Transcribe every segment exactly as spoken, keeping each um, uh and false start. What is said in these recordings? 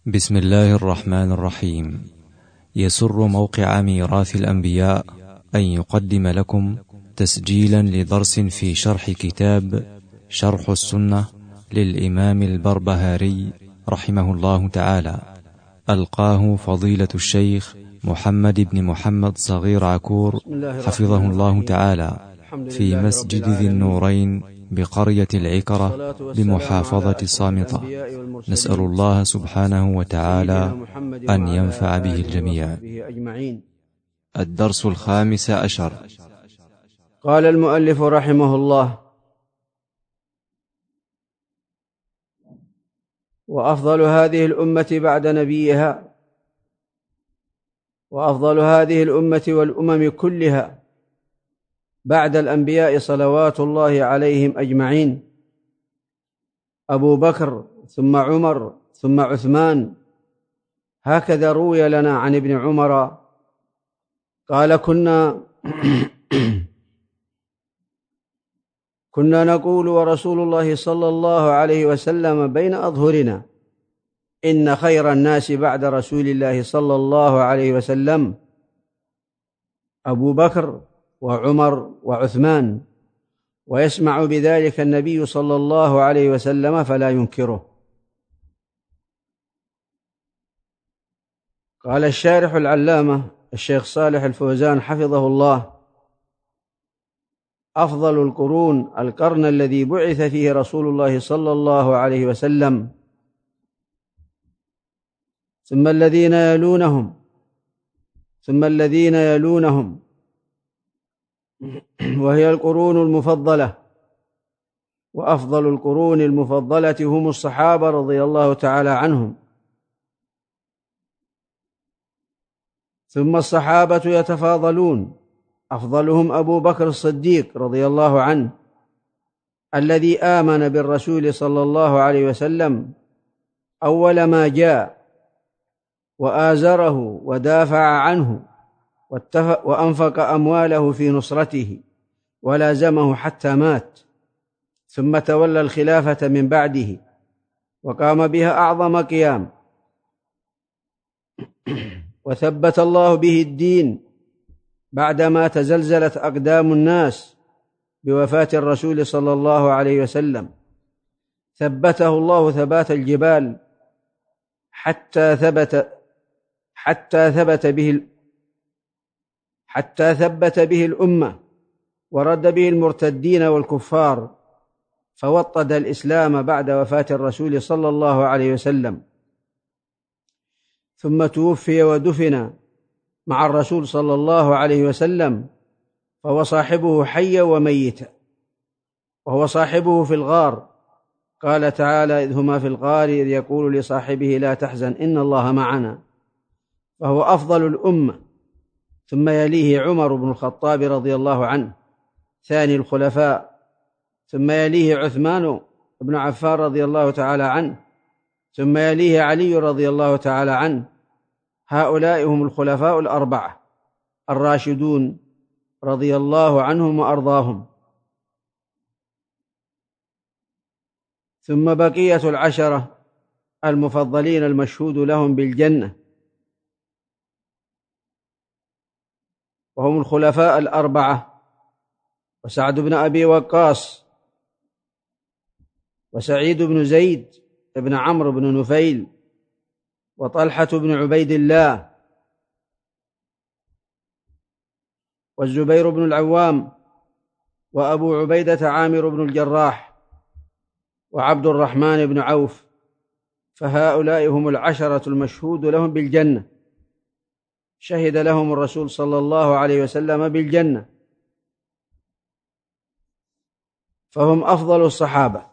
بسم الله الرحمن الرحيم. يسر موقع ميراث الأنبياء أن يقدم لكم تسجيلا لدرس في شرح كتاب شرح السنة للإمام البربهاري رحمه الله تعالى، ألقاه فضيلة الشيخ محمد بن محمد صغير عكور حفظه الله تعالى في مسجد ذي النورين بقرية العكرة بمحافظة الصامطة. نسأل الله سبحانه وتعالى أن ينفع به الجميع. الدرس الخامس عشر. قال المؤلف رحمه الله: وأفضل هذه الأمة بعد نبيها، وأفضل هذه الأمة والأمم كلها بعد الأنبياء صلوات الله عليهم أجمعين أبو بكر ثم عمر ثم عثمان. هكذا روي لنا عن ابن عمر قال: كنا كنا نقول ورسول الله صلى الله عليه وسلم بين أظهرنا: إن خير الناس بعد رسول الله صلى الله عليه وسلم أبو بكر وعمر وعثمان، ويسمع بذلك النبي صلى الله عليه وسلم فلا ينكره. قال الشارح العلامة الشيخ صالح الفوزان حفظه الله: أفضل القرون القرن الذي بعث فيه رسول الله صلى الله عليه وسلم، ثم الذين يلونهم ثم الذين يلونهم وهي القرون المفضلة. وأفضل القرون المفضلة هم الصحابة رضي الله تعالى عنهم، ثم الصحابة يتفاضلون. أفضلهم أبو بكر الصديق رضي الله عنه، الذي آمن بالرسول صلى الله عليه وسلم أول ما جاء، وآزره ودافع عنه، وأنفق أمواله في نصرته، ولازمه حتى مات، ثم تولى الخلافة من بعده وقام بها أعظم قيام، وثبت الله به الدين بعدما تزلزلت أقدام الناس بوفاة الرسول صلى الله عليه وسلم. ثبته الله ثبات الجبال حتى ثبت حتى ثبت به حتى ثبت به الأمة، ورد به المرتدين والكفار، فوطد الإسلام بعد وفاة الرسول صلى الله عليه وسلم. ثم توفي ودفن مع الرسول صلى الله عليه وسلم، فهو صاحبه حيا وميتا، وهو صاحبه في الغار. قال تعالى: إذ هما في الغار إذ يقول لصاحبه لا تحزن إن الله معنا. فهو أفضل الأمة، ثم يليه عمر بن الخطاب رضي الله عنه ثاني الخلفاء، ثم يليه عثمان بن عفان رضي الله تعالى عنه، ثم يليه علي رضي الله تعالى عنه. هؤلاء هم الخلفاء الأربعة الراشدون رضي الله عنهم وأرضاهم. ثم بقية العشرة المفضلين المشهود لهم بالجنة، وهم الخلفاء الأربعة: وسعد بن أبي وقاص، وسعيد بن زيد بن عمرو بن نفيل، وطلحة بن عبيد الله، والزبير بن العوام، وأبو عبيدة عامر بن الجراح، وعبد الرحمن بن عوف. فهؤلاء هم العشرة المشهود لهم بالجنة، شهد لهم الرسول صلى الله عليه وسلم بالجنة، فهم أفضل الصحابة.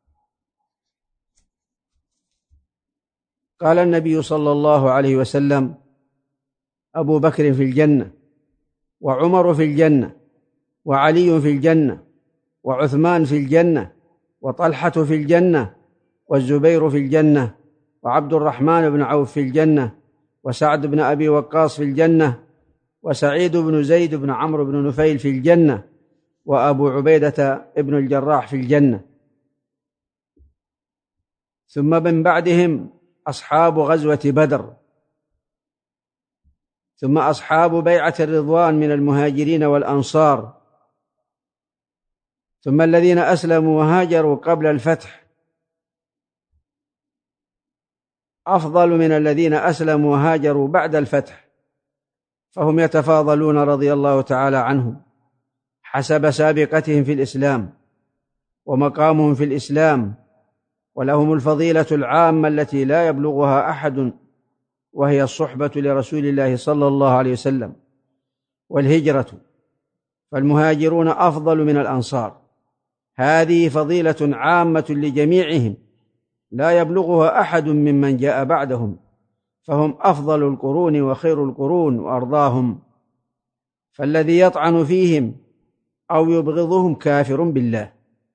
قال النبي صلى الله عليه وسلم: أبو بكر في الجنة، وعمر في الجنة، وعلي في الجنة، وعثمان في الجنة، وطلحة في الجنة، والزبير في الجنة، وعبد الرحمن بن عوف في الجنة، وسعد بن أبي وقاص في الجنة، وسعيد بن زيد بن عمرو بن نفيل في الجنة، وأبو عبيدة بن الجراح في الجنة. ثم من بعدهم أصحاب غزوة بدر، ثم أصحاب بيعة الرضوان من المهاجرين والأنصار، ثم الذين أسلموا وهاجروا قبل الفتح أفضل من الذين أسلموا وهاجروا بعد الفتح، فهم يتفاضلون رضي الله تعالى عنهم حسب سابقتهم في الإسلام ومقامهم في الإسلام، ولهم الفضيلة العامة التي لا يبلغها أحد، وهي الصحبة لرسول الله صلى الله عليه وسلم والهجرة، فالمهاجرون أفضل من الأنصار، هذه فضيلة عامة لجميعهم لا يبلغها أحد ممن جاء بعدهم، فهم أفضل القرون وخير القرون وأرضاهم، فالذي يطعن فيهم أو يبغضهم كافر بالله،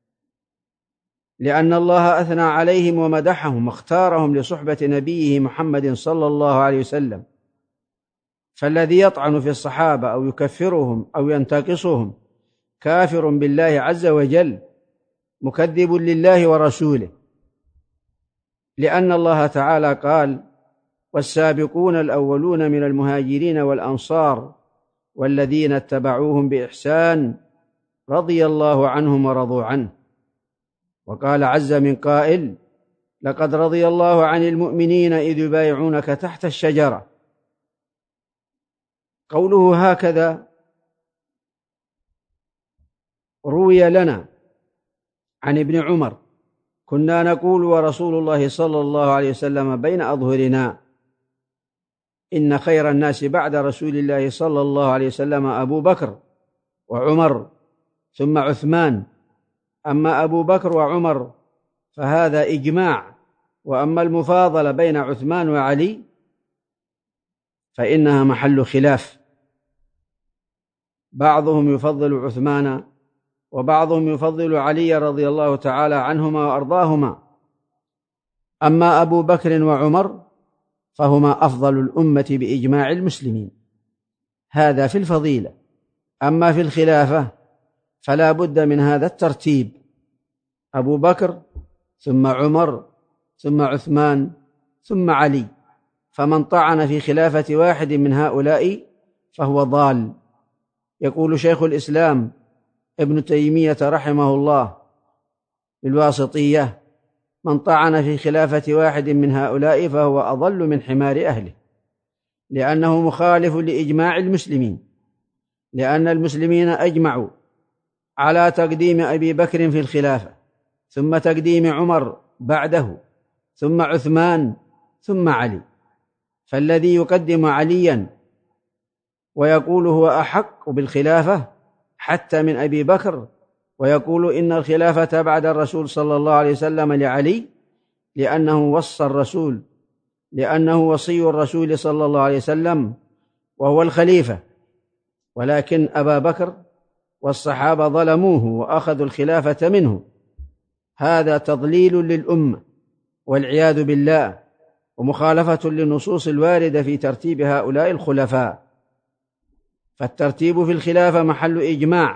لأن الله أثنى عليهم ومدحهم واختارهم لصحبة نبيه محمد صلى الله عليه وسلم، فالذي يطعن في الصحابة أو يكفرهم أو ينتقصهم كافر بالله عز وجل، مكذب لله ورسوله، لأن الله تعالى قال: والسابقون الأولون من المهاجرين والأنصار والذين اتبعوهم بإحسان رضي الله عنهم ورضوا عنه. وقال عز من قائل: لقد رضي الله عن المؤمنين إذ يبايعونك تحت الشجرة. قوله هكذا روي لنا عن ابن عمر: كنا نقول ورسول الله صلى الله عليه وسلم بين أظهرنا: إن خير الناس بعد رسول الله صلى الله عليه وسلم أبو بكر وعمر ثم عثمان، أما أبو بكر وعمر فهذا إجماع، وأما المفاضلة بين عثمان وعلي فإنها محل خلاف، بعضهم يفضل عثمان وبعضهم يفضل علي رضي الله تعالى عنهما وأرضاهما، أما أبو بكر وعمر فهما أفضل الأمة بإجماع المسلمين، هذا في الفضيلة. أما في الخلافة فلا بد من هذا الترتيب: أبو بكر ثم عمر ثم عثمان ثم علي، فمن طعن في خلافة واحد من هؤلاء فهو ضال. يقول شيخ الإسلام ابن تيمية رحمه الله بالواسطية: من طعن في خلافة واحد من هؤلاء فهو أضل من حمار أهله، لأنه مخالف لإجماع المسلمين، لأن المسلمين أجمعوا على تقديم أبي بكر في الخلافة، ثم تقديم عمر بعده، ثم عثمان، ثم علي، فالذي يقدم عليا ويقول هو أحق بالخلافة حتى من أبي بكر، ويقول إن الخلافة بعد الرسول صلى الله عليه وسلم لعلي، لأنه وصى الرسول، لأنه وصي الرسول صلى الله عليه وسلم وهو الخليفة، ولكن أبا بكر والصحابة ظلموه وأخذوا الخلافة منه، هذا تضليل للأمة والعياذ بالله، ومخالفة للنصوص الواردة في ترتيب هؤلاء الخلفاء، فالترتيب في الخلافة محل إجماع،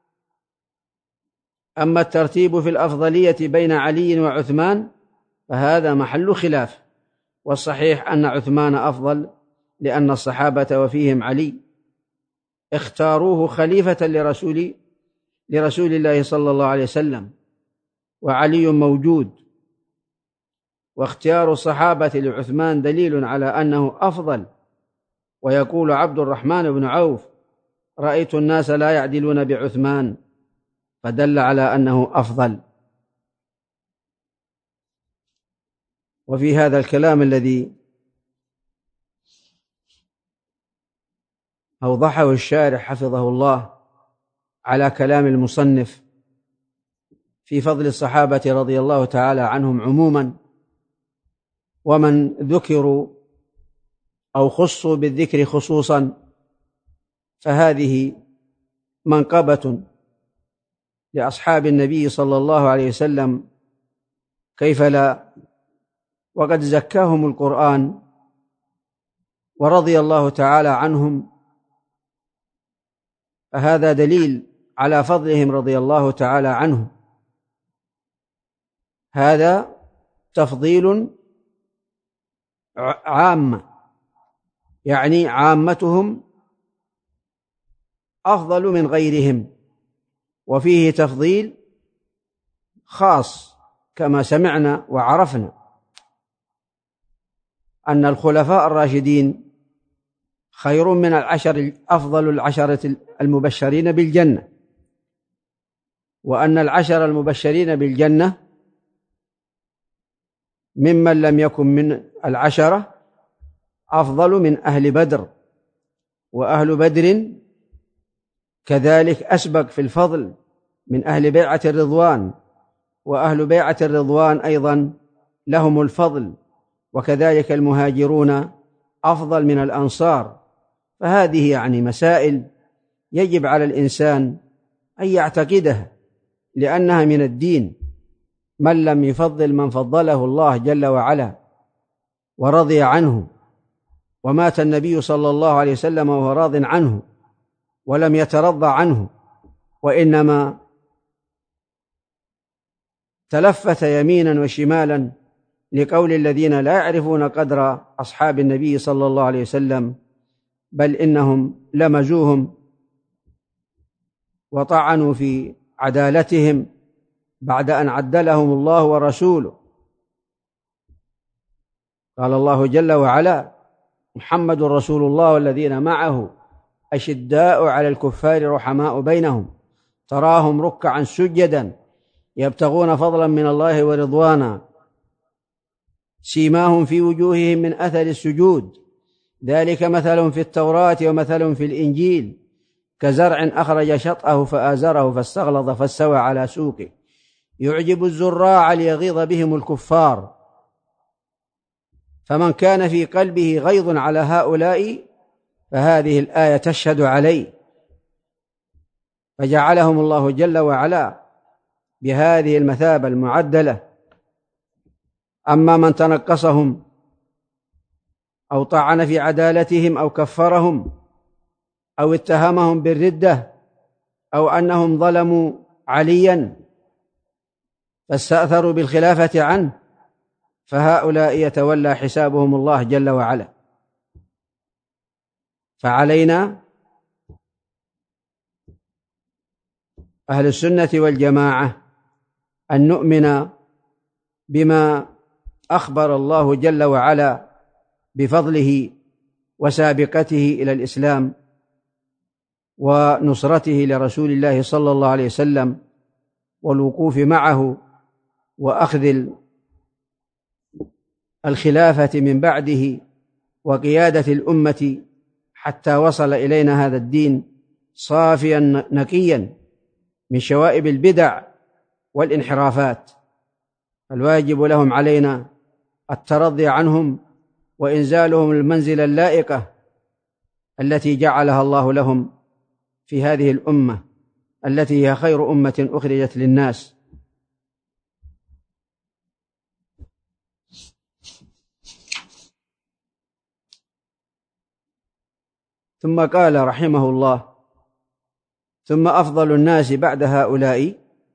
أما الترتيب في الأفضلية بين علي وعثمان فهذا محل خلاف، والصحيح أن عثمان أفضل، لأن الصحابة وفيهم علي اختاروه خليفة لرسول لرسول الله صلى الله عليه وسلم، وعلي موجود، واختيار الصحابة لعثمان دليل على أنه أفضل. ويقول عبد الرحمن بن عوف: رأيت الناس لا يعدلون بعثمان، فدل على أنه أفضل. وفي هذا الكلام الذي أوضحه الشارح حفظه الله على كلام المصنف في فضل الصحابة رضي الله تعالى عنهم عموما، ومن ذكروا أو خصوا بالذكر خصوصا، فهذه منقبة لأصحاب النبي صلى الله عليه وسلم، كيف لا، وقد زكاهم القرآن ورضي الله تعالى عنهم، فهذا دليل على فضلهم رضي الله تعالى عنهم، هذا تفضيل عامة، يعني عامتهم أفضل من غيرهم، وفيه تفضيل خاص كما سمعنا وعرفنا أن الخلفاء الراشدين خير من العشر أفضل العشرة المبشرين بالجنة، وأن العشر المبشرين بالجنة ممن لم يكن من العشرة أفضل من أهل بدر، وأهل بدر كذلك أسبق في الفضل من أهل بيعة الرضوان، وأهل بيعة الرضوان أيضا لهم الفضل، وكذلك المهاجرون أفضل من الأنصار. فهذه يعني مسائل يجب على الإنسان أن يعتقدها، لأنها من الدين. من لم يفضل من فضله الله جل وعلا ورضي عنه، ومات النبي صلى الله عليه وسلم وهو راض عنه ولم يترضى عنه، وإنما تلفت يمينا وشمالا لقول الذين لا يعرفون قدر أصحاب النبي صلى الله عليه وسلم، بل إنهم لمزوهم وطعنوا في عدالتهم بعد أن عدلهم الله ورسوله. قال الله جل وعلا: محمد رسول الله والذين معه أشداء على الكفار رحماء بينهم تراهم ركعا سجدا يبتغون فضلا من الله ورضوانا سيماهم في وجوههم من أثر السجود ذلك مثلهم في التوراة ومثلهم في الإنجيل كزرع أخرج شطأه فآزره فاستغلظ فاستوى على سوقه يعجب الزراع ليغيظ بهم الكفار. فمن كان في قلبه غيظ على هؤلاء فهذه الآية تشهد عليه، فجعلهم الله جل وعلا بهذه المثابة المعدلة. أما من تنقصهم أو طعن في عدالتهم أو كفرهم أو اتهمهم بالردة أو أنهم ظلموا عليا فاستأثروا بالخلافة عنه، فهؤلاء يتولى حسابهم الله جل وعلا. فعلينا أهل السنة والجماعة أن نؤمن بما أخبر الله جل وعلا بفضله وسابقته إلى الإسلام ونصرته لرسول الله صلى الله عليه وسلم والوقوف معه وأخذ الخلافة من بعده وقيادة الأمة حتى وصل إلينا هذا الدين صافيا نقيا من شوائب البدع والانحرافات. الواجب لهم علينا الترضي عنهم وإنزالهم المنزل اللائقة التي جعلها الله لهم في هذه الأمة التي هي خير أمة أخرجت للناس. ثم قال رحمه الله: ثم أفضل الناس بعد هؤلاء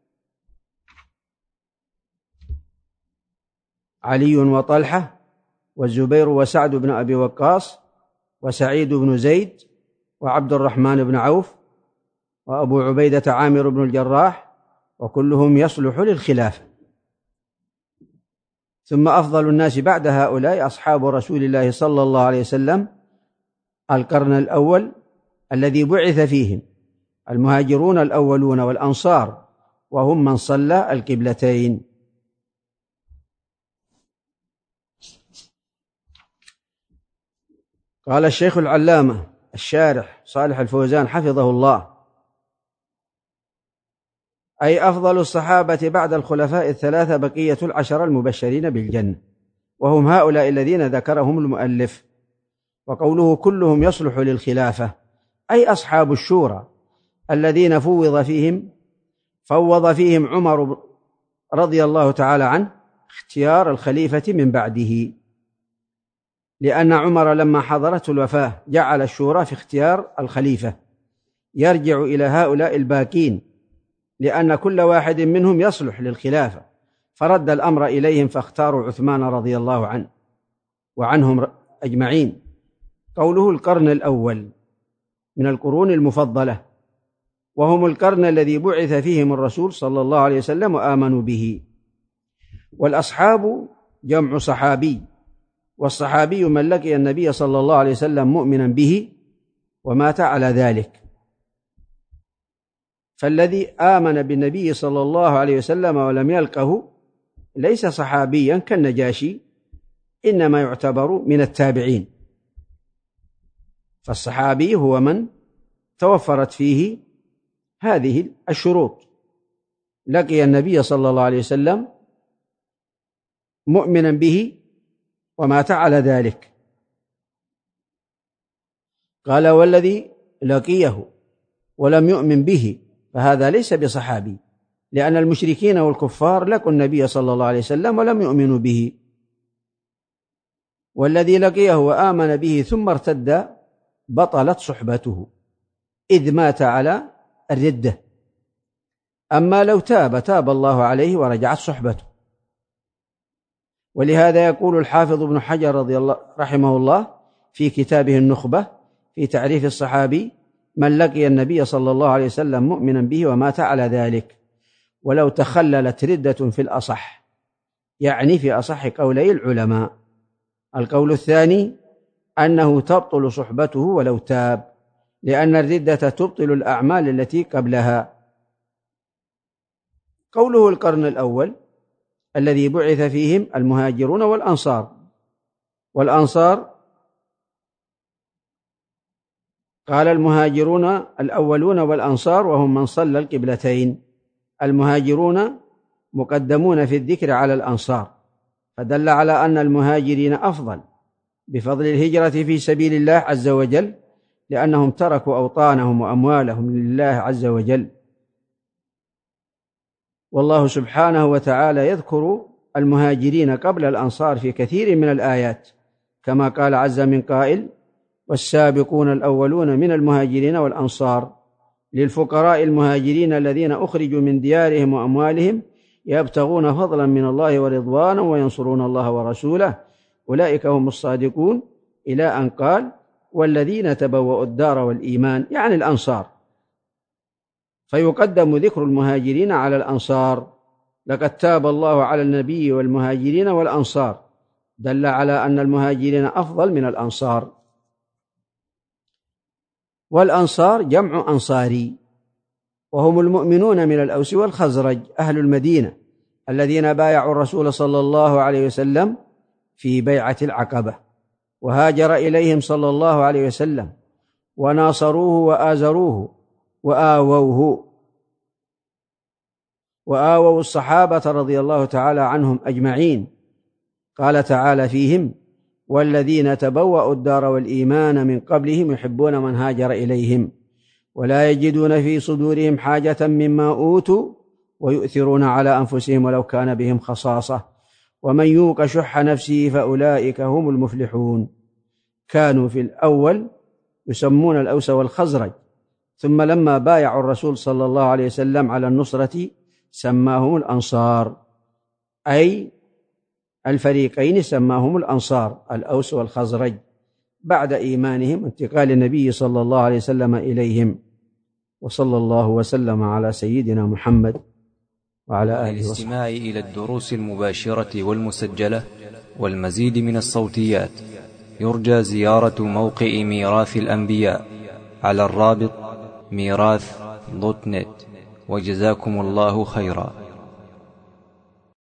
علي وطلحة والزبير وسعد بن أبي وقاص وسعيد بن زيد وعبد الرحمن بن عوف وأبو عبيدة عامر بن الجراح وكلهم يصلح للخلافة. ثم أفضل الناس بعد هؤلاء أصحاب رسول الله صلى الله عليه وسلم القرن الأول الذي بعث فيهم المهاجرون الأولون والأنصار، وهم من صلى القبلتين. قال الشيخ العلامة الشارح صالح الفوزان حفظه الله: أي أفضل الصحابة بعد الخلفاء الثلاثة بقية العشر المبشرين بالجنة، وهم هؤلاء الذين ذكرهم المؤلف. وقوله كلهم يصلح للخلافة أي أصحاب الشورى الذين فوض فيهم فوض فيهم عمر رضي الله تعالى عنه اختيار الخليفة من بعده، لأن عمر لما حضرته الوفاة جعل الشورى في اختيار الخليفة يرجع إلى هؤلاء الباقين، لأن كل واحد منهم يصلح للخلافة، فرد الأمر إليهم فاختاروا عثمان رضي الله عنه. وعنهم أجمعين. قوله القرن الأول من القرون المفضلة، وهم القرن الذي بعث فيهم الرسول صلى الله عليه وسلم وآمنوا به. والأصحاب جمع صحابي، والصحابي من لقي النبي صلى الله عليه وسلم مؤمنا به ومات على ذلك. فالذي آمن بالنبي صلى الله عليه وسلم ولم يلقه ليس صحابيا كالنجاشي، إنما يعتبر من التابعين. فالصحابي هو من توفرت فيه هذه الشروط: لقي النبي صلى الله عليه وسلم مؤمنا به ومات على ذلك. قال: والذي لقيه ولم يؤمن به فهذا ليس بصحابي، لأن المشركين والكفار لقوا النبي صلى الله عليه وسلم ولم يؤمنوا به. والذي لقيه وآمن به ثم ارتد بطلت صحبته، إذ مات على الردة. أما لو تاب تاب الله عليه ورجعت صحبته. ولهذا يقول الحافظ ابن حجر رضي الله رحمه الله في كتابه النخبة في تعريف الصحابي: من لقي النبي صلى الله عليه وسلم مؤمنا به ومات على ذلك، ولو تخللت ردة في الأصح، يعني في أصح قولي العلماء. القول الثاني أنه تبطل صحبته ولو تاب، لأن الردة تبطل الأعمال التي قبلها. قوله القرن الأول الذي بعث فيهم المهاجرون والأنصار. والأنصار قال: المهاجرون الأولون والأنصار وهم من صلى القبلتين. المهاجرون مقدمون في الذكر على الأنصار، فدل على أن المهاجرين أفضل بفضل الهجرة في سبيل الله عز وجل، لأنهم تركوا أوطانهم وأموالهم لله عز وجل. والله سبحانه وتعالى يذكر المهاجرين قبل الأنصار في كثير من الآيات، كما قال عز من قائل: والسابقون الأولون من المهاجرين والأنصار للفقراء المهاجرين الذين أخرجوا من ديارهم وأموالهم يبتغون فضلا من الله ورضوانا وينصرون الله ورسوله أولئك هم الصادقون، إلى أن قال: والذين تبوأوا الدار والإيمان، يعني الأنصار. فيقدم ذكر المهاجرين على الأنصار. لقد تاب الله على النبي والمهاجرين والأنصار، دل على أن المهاجرين أفضل من الأنصار. والأنصار جمع أنصاري، وهم المؤمنون من الأوس والخزرج أهل المدينة الذين بايعوا الرسول صلى الله عليه وسلم في بيعة العقبة، وهاجر إليهم صلى الله عليه وسلم وناصروه وآزروه وآووه وآووا الصحابة رضي الله تعالى عنهم أجمعين. قال تعالى فيهم: والذين تبوأوا الدار والإيمان من قبلهم يحبون من هاجر إليهم ولا يجدون في صدورهم حاجة مما أوتوا ويؤثرون على أنفسهم ولو كان بهم خصاصة ومن يوق شح نفسه فأولئك هم المفلحون. كانوا في الأول يسمون الأوس والخزرج، ثم لما بايعوا الرسول صلى الله عليه وسلم على النصرة سماهم الأنصار، أي الفريقين سماهم الأنصار الأوس والخزرج بعد إيمانهم انتقال النبي صلى الله عليه وسلم إليهم. وصلى الله وسلم على سيدنا محمد وعلى آله وصحبه. للاستماع إلى الدروس المباشرة والمسجلة والمزيد من الصوتيات يرجى زيارة موقع ميراث الأنبياء على الرابط ميراث دوت نت. وجزاكم الله خيرا.